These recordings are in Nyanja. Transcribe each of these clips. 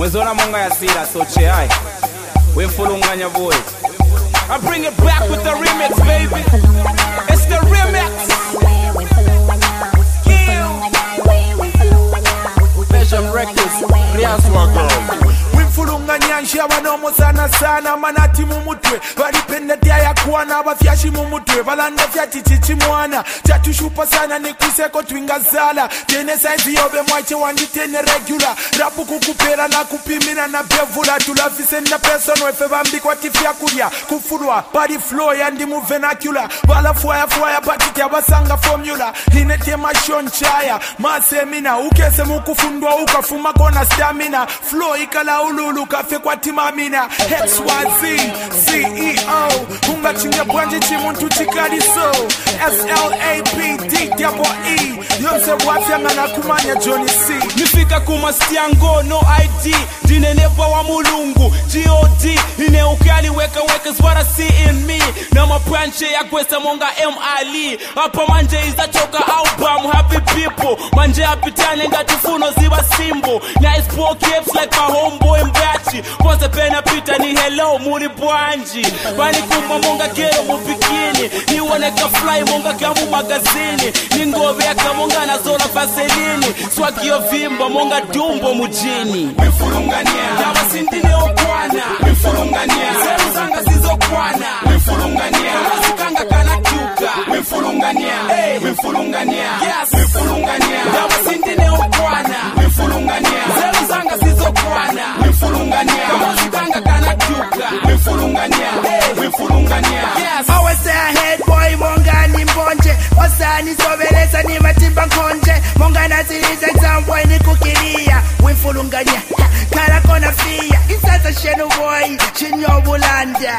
Mwezona monga ya sila soche ai. We mfulunganya boys. I bring it back with the remix, baby. It's the remix. Vision Records, Riaswa girl. Wimfulunganya nshiaba nomo sana sana manati mumutwe. Walipenda dia ya kuwana wafyashi mumutwe. Walanda fya chichichi mwana. Chatushupa sana ni kuseko twinga zala. Tene saizi yobe mwache wangi tene regular. Rapu kukupera na kupimina na bevula. Tulafise na person wefe bambi kwa tifya kulia. Kufurwa, body flow yandi mu vernacular. Wala fuaya batiti ya basanga formula. Hinete mashon chaya, masemina. Ukese mukufundwa ukafuma kona stamina. Flow ikala ululu kafe kwa timamina. XYZ, CEO. Hunga chinga bwanje chimuntu chikali so. SLAPD-E. Yonse wafya ngana kumanya Johnny C. Nifika kumastiango, no ID. Dinenepa wa mulungu, G.O.D. Ine ukali weka is what I see in me. Na mapranche ya kwesa monga M.I.L. Hapa manje izachoka album, happy people. Manje apitane ngatifuno ziwa simbo. Nice poor caps like my homeboy Mbachi. Pose pena pita ni hello, muri bwanji. Bani kumba monga kero mubikini. Niwoneka fly monga kamu magazini. Ningobe yaka monga na zola vaselini. Swakio vimba monga dumbo mujini. Wimfulungania Dawa sindine okwana. Wimfulungania Zeru zanga zizokwana. Wimfulungania Wasikanga kana kyuka. Wimfulungania Wimfulungania Yes. Wimfulungania Dawa sindine okwana. Wimfulungania Zeru zanga zizokwana. Wimfulungania Wasikanga kana kyuka. Wimfulungania Wimfulungania Yes. Always say ahead boy monga ni mbonje. Osani sobeleza ni matimba konje. Monga naziliza exam boy ni kukilia. Wimfulungania kala kona fia. Insasa shenu boy chinyobulanda.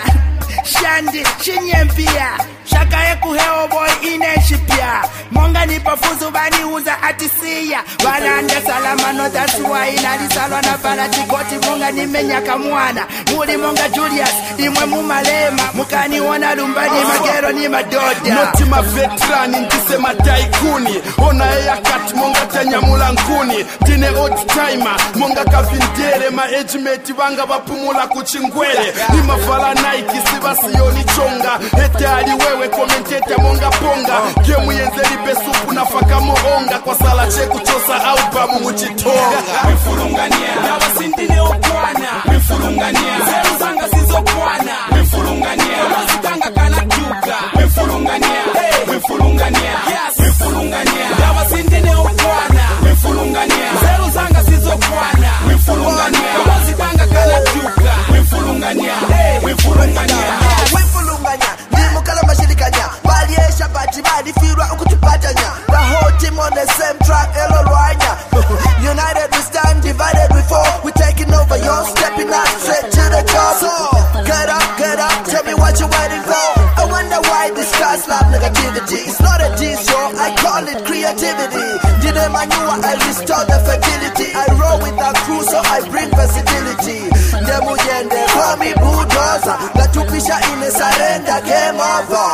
Shandi chinyempia. Shaka yeku heo boy ineshipia. Monga ni pafuzu bani uza atisia. Walanda salama no that's why inalisalwa na balatikoti. Monga ni menyaka mwana. Muli monga Julius imwe mumalema. Mukani wana lumbani magero ni madoda. Noti mavetrani ntise mataikuni. Ona ya kat monga tanyamula nkuni. Tine old timer monga kavindere. Ma ejimeti wanga wapumula kuchingwele. Ni mafala Nike sibasioni chonga. Hete ali wewe komenteta monga ponga. Gemu yenzeli besupu na faka moonga. Kwa sala cheku chosa au babu muchitonga. Wimfulungania Dawa sindine okwana. Wimfulungania Zeru zanga zizokwana. Wimfulungania Wasikanga kana kyuka. Wimfulungania Wimfulungania Yes. Wimfulungania Dawa sindine okwana. Wimfulungania Zeru zanga zizokwana. Wimfulungania Wasikanga kana kyuka. Wimfulungania Wimfulungania Wimfulunganya nimukala mashirikanya baliesha bati balifirwa ukutupatanya. The whole team on the same track elolwanya. United we stand, divided we fall. We taking over, you're stepping up straight to the top. So get up, tell me what you're waiting for. I wonder why this class love negativity. It's not a diss show, I call it creativity. Didn't manure, I restore the fertility. I roll with a crew so I bring versatility. Demujende call me bulldozer. Natupisha in a surrender, game over.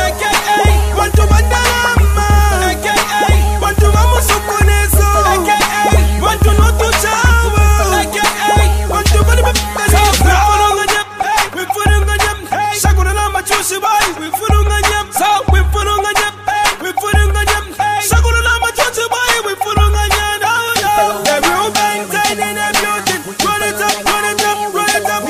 AKA Wantu Mandalama AKA Wantu Mamusukunezo AKA Wantu Notu Chawa AKA Wantu Manibakazi Wimfulunganya Wimfulunganya Shakuna Lama Chushi Bai Wimfulunganya Wimfulunganya Wimfulunganya Shakuna Lama Chushi Bai Wimfulunganya The real bang tight in the building. Run it up, run it up, run it up.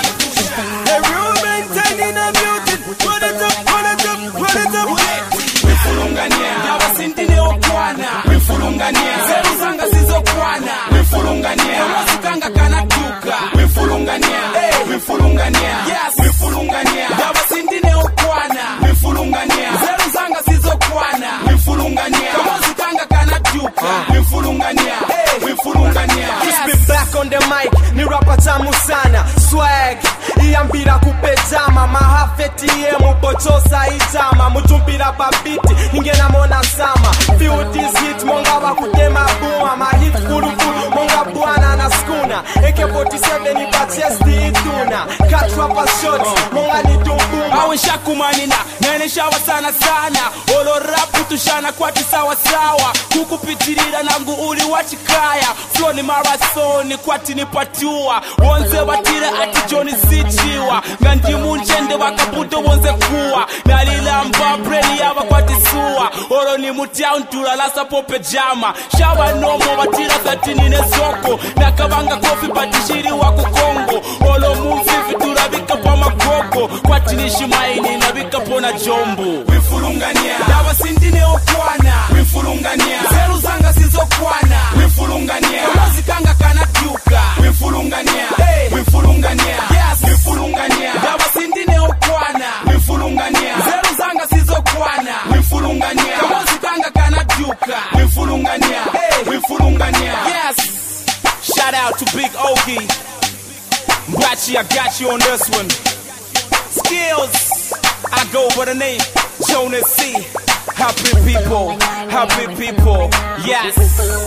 The real bang tight in the building. Run it up, run it up, run it up. Wimfulungania Dawa sindine okwana. Wimfulungania Zeru zanga zizokwana. Wimfulungania Wasikanga kana kyuka. Wimfulungania Wimfulungania Yes. Wimfulungania Dawa sindine okwana. Wimfulungania Zeru zanga zizokwana. Wimfulungania Wasikanga kana kyuka. Wimfulungania Wimfulungania Spit back on the mic, ni rapa tamu sana. Swag, iambira kupejama. Mahafeti ye mupochosa itama. Mutumpira papiti, ingena mona sama. Feel this hit, monga wakutema buma. Ma hit furu monga buana na skuna. AK-47 ipa chesti ituna. Catch rapper shots, monga ni dumbuma. nawe nshakumanina nene shawa sana sana olo rapu tushana kwati sawa sawa kukupitirira nangu uli wachikaya flow ni marathoni kwati nipatua wonze batire ati Johnny Sichiwa ngandi munchende wakaputo wonze kuwa nalilamba breli yaba kwati suwa olo ni mutiao ntulalasa pope jama shawa nomo batira 13 nezoko nakabanga kofi batishiri wako Kongo olo mumfifi turabika pa magogo kwati nishimaini nabika pona jombo wifulungania dawa sindine okwana wifulungania zeru zanga sizokwana wifulungania muzikanga kana duka wifulungania wifulungania yes wifulungania dawa sindine okwana wifulungania zeru zanga sizokwana wifulungania muzikanga kana duka wifulungania wifulungania yes. Shout out to Big Ogie Mbachi, I got you on this one. Skills, I go by the name Jonas C. Happy people, yes,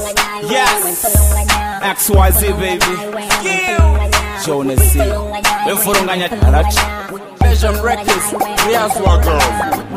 yes. XYZ baby, Skills, Jonas C. Vision Records, Riazwa girl.